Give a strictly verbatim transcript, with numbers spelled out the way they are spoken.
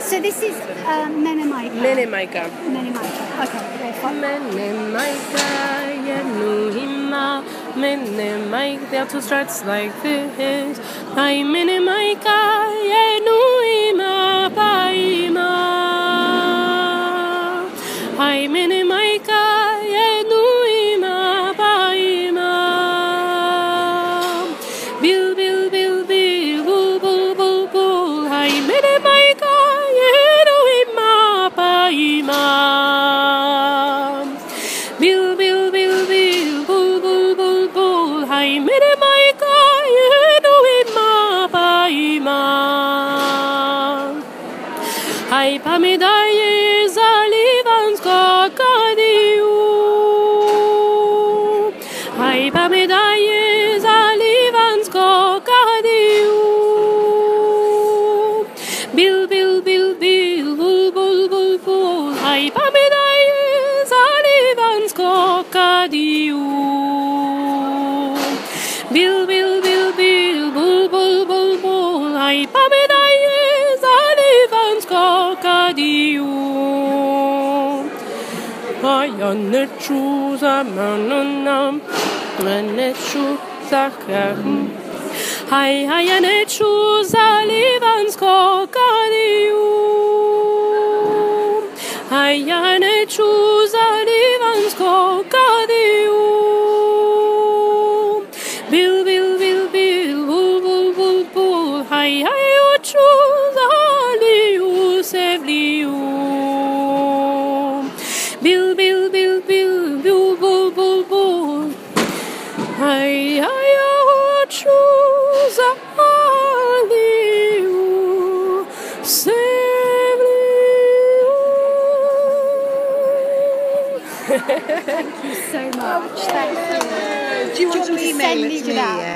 So this is uh, Menemaika. Menemaika. Menemaika. Okay, very fine. Menemaika, Yenuhima, Menemaika. There are two strats like this. Hi, Menemaika, Yenuhima, Paima. Hi, Menemaika, Yenuhima, Paima. Bil, bil, bil, bil, bul, bul, bul, bul. Hi, Menemaika. Bil, bil, bil, bil, bul, bul, bul, bul. Hai, Menemaika, Yenuhima, Paima. Hai, Pamidaye, Zalivansko, Kadiu. Hai, Pamidaye, Zalivansko, Kadiu. Bil, bil, bil, bil, bul, bul, bul, bul. Hai, Pamidaye, Zalivansko, Kadiu. Bil, bil, bil, bil, bul, bul, bul, bul. Hai, Pamidaye, Zalivansko, Kadiu. Hai, Anechu, Zamananam, Anechu, Zakam. Hai, hai, Anechu, Zalivansko, Kadiu. Hai, Anechu, Zalivansko, Kadiu. Bil, bil, bil, bil, bul, bul, bul, bul. Hai, hai, Ochu, Zaliu, Sevliu. Bil, bil, bil, bil, bul, bul, bul, bul. Hai, hai, Ochu, Zaliu, Sevliu. Thank you so much. Thank you. Do you want to me to email send it me to to me? that? Yeah.